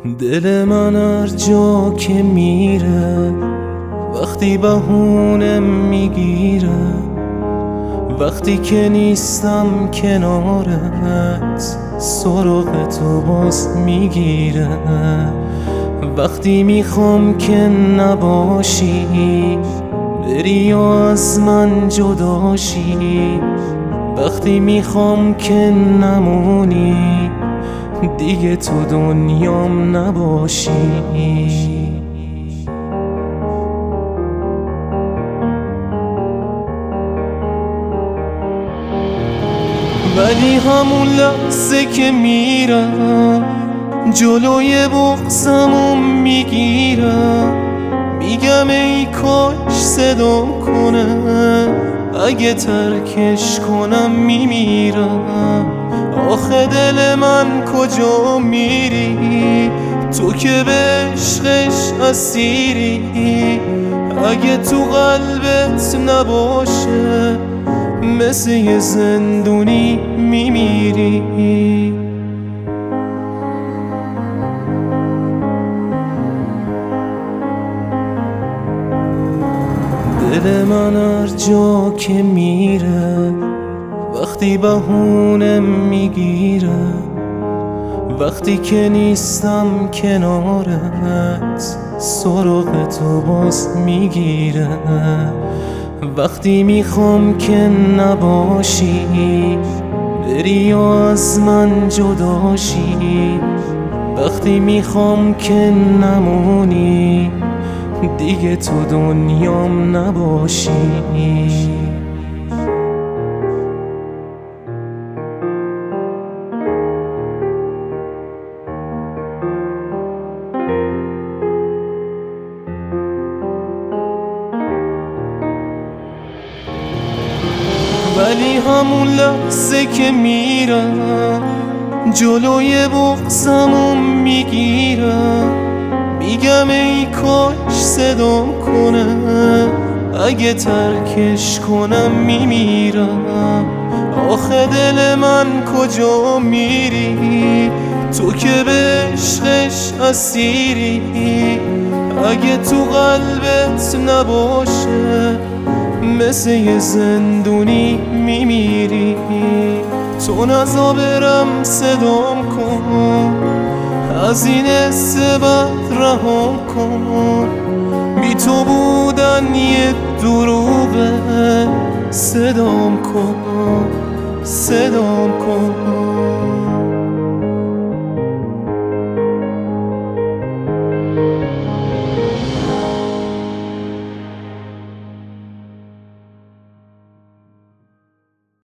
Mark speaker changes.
Speaker 1: دل من هر جا که میره وقتی بهونه میگیره، وقتی که نیستم کنارت سراغ تو باز میگیره، وقتی میخوام که نباشی بری یا از من جداشی، وقتی میخوام که نمونی دیگه تو دنیام نباشی. ولی همون لحظه که میرم جلوی بغضمو میگیرم، میگم ای کاش صدام کنه، اگه ترکش کنم میمیرم. آخه دل من کجا میری تو که به عشقش اسیری، اگه تو قلبت نباشه مثل یه زندونی میمیری. دل من هر جا که میره وقتی بهونه میگیره، وقتی که نیستم کنارت سراغ تو باز میگیره، وقتی میخوام که نباشی بری یا از من جداشی، وقتی میخوام که نمونی دیگه تو دنیام نباشی. ولی همون لحظه که میرم جلوی بغضمو میگیرم، میگم ای کاش صدام کنه، اگه ترکش کنم میمیرم. آخه دل من کجا میری تو که به عشقش اسیری، اگه تو قلبت نباشه مثل یه زندونی میمیری. تو نزا برم صدام کن، از این استبد رهام کن، بی تو بودن یه دروغه، صدام کن صدام کن.